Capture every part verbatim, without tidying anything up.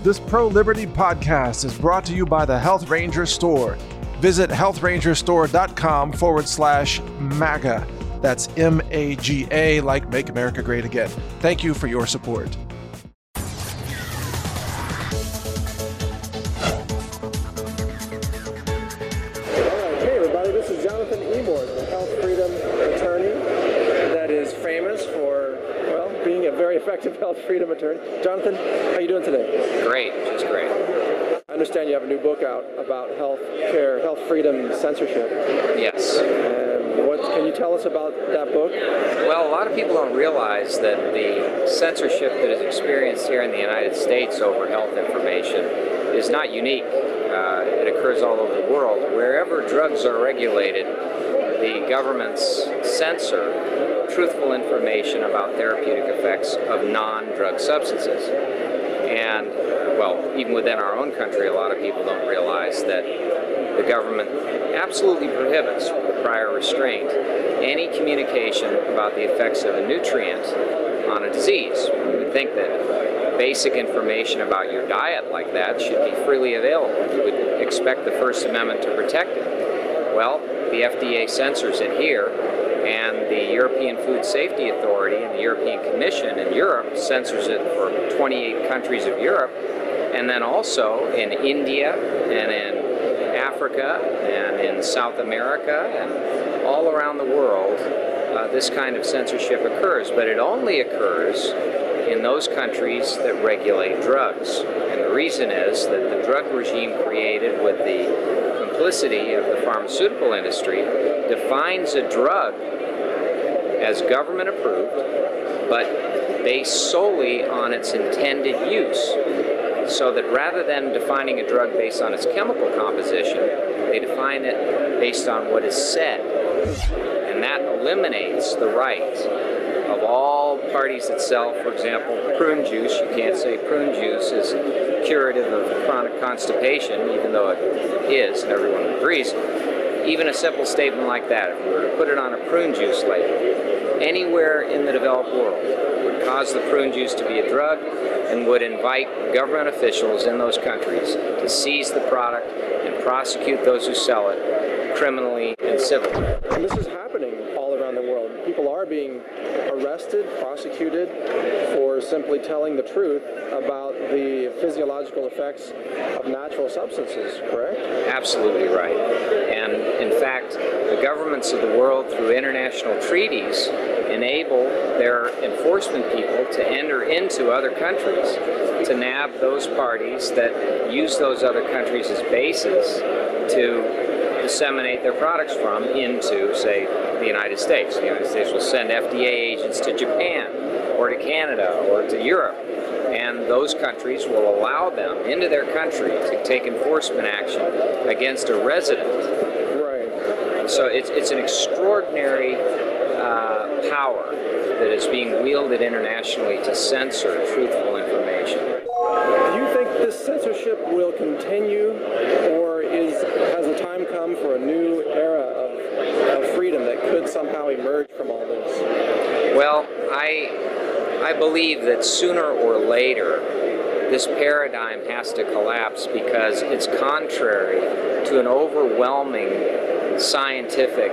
This Pro-Liberty podcast is brought to you by the Health Ranger Store. Visit health ranger store dot com forward slash MAGA. That's M A G A, like Make America Great Again. Thank you for your support. Hey everybody, this is Jonathan Emord, the health freedom attorney that is famous for, well, being a very effective health freedom attorney. Jonathan, how you doing today? Great, just great. I understand you have a new book out about health care, health freedom censorship. Yes. And what can you tell us about that book? Well, a lot of people don't realize that the censorship that is experienced here in the United States over health information is not unique. Uh, it occurs all over the world. Wherever drugs are regulated, the governments censor truthful information about therapeutic effects of non-drug substances. And, well, even within our own country, a lot of people don't realize that the government absolutely prohibits, with prior restraint, any communication about the effects of a nutrient on a disease. We would think that basic information about your diet like that should be freely available. You would expect the First Amendment to protect it. Well, the F D A censors it here, and the European Food Safety Authority and the European Commission in Europe censors it for twenty-eight countries of Europe, and then also in India and in Africa and in South America and all around the world. Uh, this kind of censorship occurs, but it only occurs in those countries that regulate drugs. And the reason is that the drug regime created with the complicity of the pharmaceutical industry defines a drug as government approved, but based solely on its intended use. So that rather than defining a drug based on its chemical composition, they define it based on what is said. And that eliminates the right of all parties that sell, for example, prune juice. You can't say prune juice is curative of chronic constipation, even though it is, and everyone agrees. Even a simple statement like that, if we were to put it on a prune juice label, anywhere in the developed world, would cause the prune juice to be a drug and would invite government officials in those countries to seize the product and prosecute those who sell it criminally and civilly. And this is happening all around the world. People are being arrested, prosecuted for simply telling the truth about the physiological effects of natural substances, correct? Absolutely right. And in fact, the governments of the world, through international treaties, enable their enforcement people to enter into other countries to nab those parties that use those other countries as bases to disseminate their products from into, say, the United States. The United States will send F D A agents to Japan or to Canada or to Europe, and those countries will allow them into their country to take enforcement action against a resident. Right. So it's, it's an extraordinary uh, power that is being wielded internationally to censor truthful information. Do you think this censorship will continue, or is has the time come for a new era of, of freedom that could somehow emerge from all this? Well, I, I believe that sooner or later this paradigm has to collapse because it's contrary to an overwhelming scientific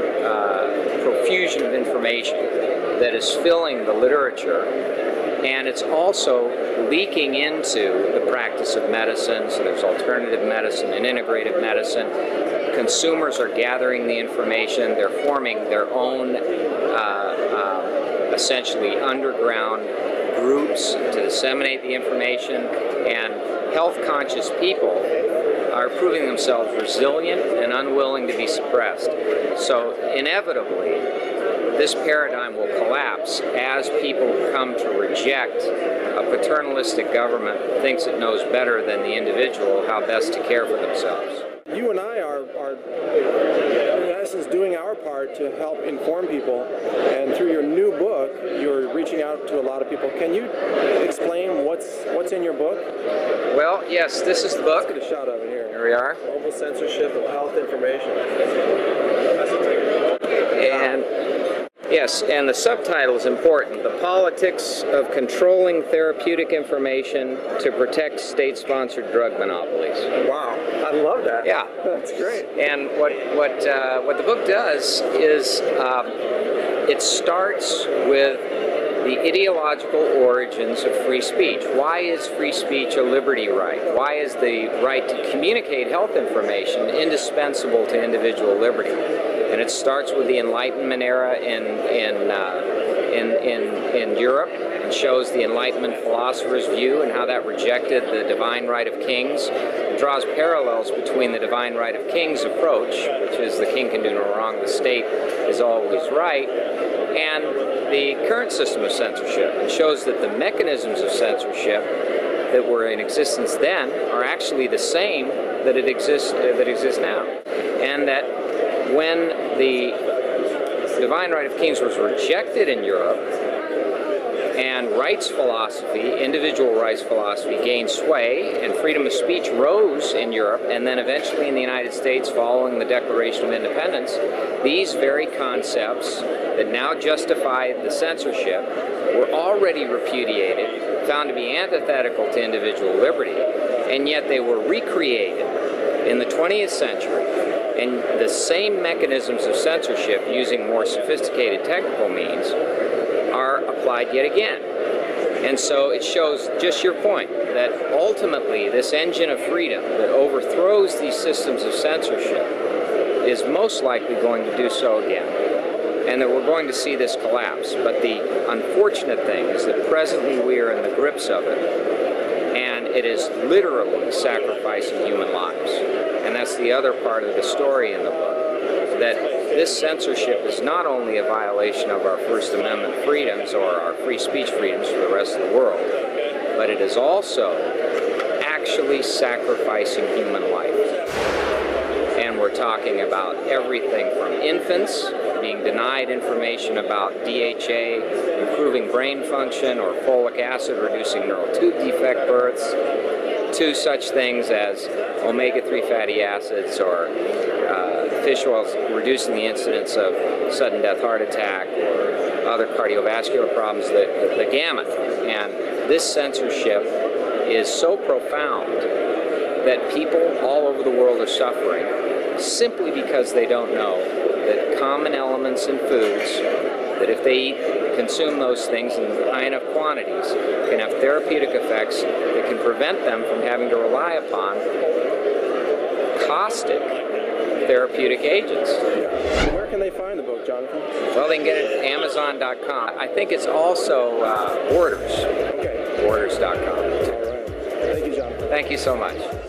uh, profusion of information that is filling the literature, and it's also leaking into the practice of medicine. So there's alternative medicine and integrative medicine. Consumers are gathering the information. They're forming their own uh, uh, essentially underground groups to disseminate the information, and health-conscious people are proving themselves resilient and unwilling to be suppressed. So inevitably, this paradigm will collapse as people come to reject a paternalistic government that thinks it knows better than the individual how best to care for themselves. You and I are, are, in essence, doing our part to help inform people, and through your new book, you're reaching out to a lot of people. Can you explain what's what's in your book? Well, yes, this is the book. Let's get a shot of it here. Here we are. Global Censorship of Health Information. And Yes, and the subtitle is important. The politics of controlling therapeutic information to protect state-sponsored drug monopolies. Wow, I love that. Yeah, that's great. And what what uh, what the book does is uh, it starts with the ideological origins of free speech. Why is free speech a liberty right? Why is the right to communicate health information indispensable to individual liberty? And it starts with the Enlightenment era in in uh, in, in in Europe, and shows the Enlightenment philosophers' view and how that rejected the divine right of kings. It draws parallels between the divine right of kings approach, which is the king can do no wrong, the state is always right, and the current system of censorship. It shows that the mechanisms of censorship that were in existence then are actually the same that it exists uh, that exist now, and that when the divine right of kings was rejected in Europe and rights philosophy, individual rights philosophy, gained sway, and freedom of speech rose in Europe, and then eventually in the United States following the Declaration of Independence, these very concepts that now justify the censorship were already repudiated, found to be antithetical to individual liberty, and yet they were recreated in the twentieth century. And the same mechanisms of censorship, using more sophisticated technical means, are applied yet again. And so it shows just your point, that ultimately this engine of freedom that overthrows these systems of censorship is most likely going to do so again, and that we're going to see this collapse. But the unfortunate thing is that presently we are in the grips of it, and it is literally sacrificing human lives. And that's the other part of the story in the book, that this censorship is not only a violation of our First Amendment freedoms or our free speech freedoms for the rest of the world, but it is also actually sacrificing human life. And we're talking about everything from infants being denied information about D H A improving brain function or folic acid reducing neural tube defect births, to such things as omega three fatty acids or uh, fish oils reducing the incidence of sudden death heart attack or other cardiovascular problems, the, the gamut. And this censorship is so profound that people all over the world are suffering simply because they don't know that common elements in foods, that if they eat, consume those things in high enough quantities, can have therapeutic effects that can prevent them from having to rely upon caustic therapeutic agents. Where can they find the book, Jonathan? Well, they can get it at amazon dot com. I think it's also uh, Borders. Okay. Borders dot com. All right. Thank you, Jonathan. Thank you so much.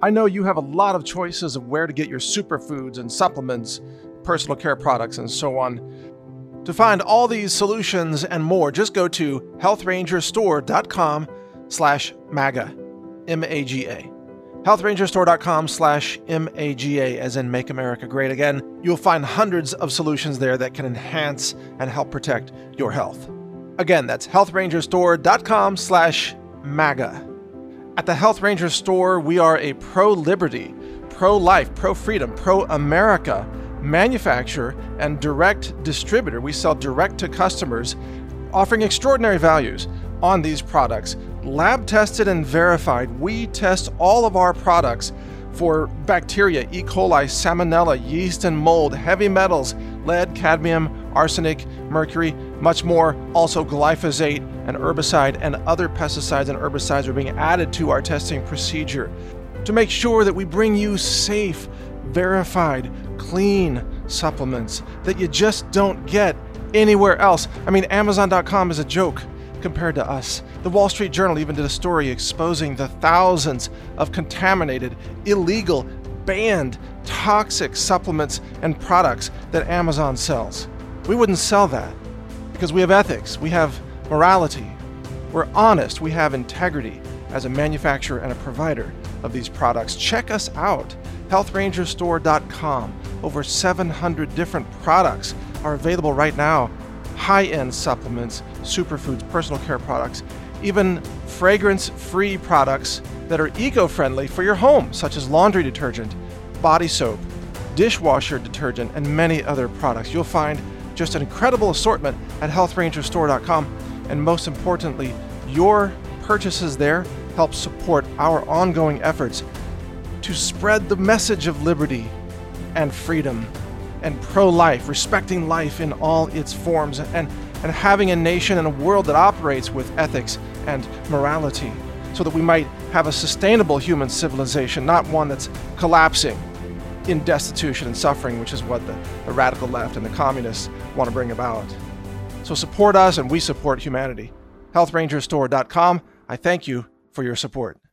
I know you have a lot of choices of where to get your superfoods and supplements, personal care products, and so on. To find all these solutions and more, just go to health ranger store dot com slash MAGA, M A G A. health ranger store dot com slash M A G A, as in Make America Great Again. You'll find hundreds of solutions there that can enhance and help protect your health. Again, that's health ranger store dot com slash MAGA. At the Health Ranger Store, we are a pro-liberty, pro-life, pro-freedom, pro-America manufacturer and direct distributor. We sell direct to customers, offering extraordinary values on these products. Lab tested and verified. We test all of our products for bacteria, E. coli, salmonella, yeast and mold, heavy metals, lead, cadmium, arsenic, mercury, much more. Also glyphosate, an herbicide, and other pesticides and herbicides are being added to our testing procedure to make sure that we bring you safe, verified, clean supplements that you just don't get anywhere else. I mean, Amazon dot com is a joke compared to us. The Wall Street Journal even did a story exposing the thousands of contaminated, illegal, banned, toxic supplements and products that Amazon sells. We wouldn't sell that because we have ethics, we have morality, we're honest, we have integrity as a manufacturer and a provider of these products. Check us out, health ranger store dot com. Over seven hundred different products are available right now. High-end supplements, superfoods, personal care products, even fragrance-free products that are eco-friendly for your home, such as laundry detergent, body soap, dishwasher detergent, and many other products. You'll find just an incredible assortment at health ranger store dot com, and most importantly, your purchases there help support our ongoing efforts to spread the message of liberty and freedom and pro-life, respecting life in all its forms, and, and having a nation and a world that operates with ethics and morality, so that we might have a sustainable human civilization, not one that's collapsing in destitution and suffering, which is what the, the radical left and the communists want to bring about. So support us and we support humanity. health ranger store dot com. I thank you for your support.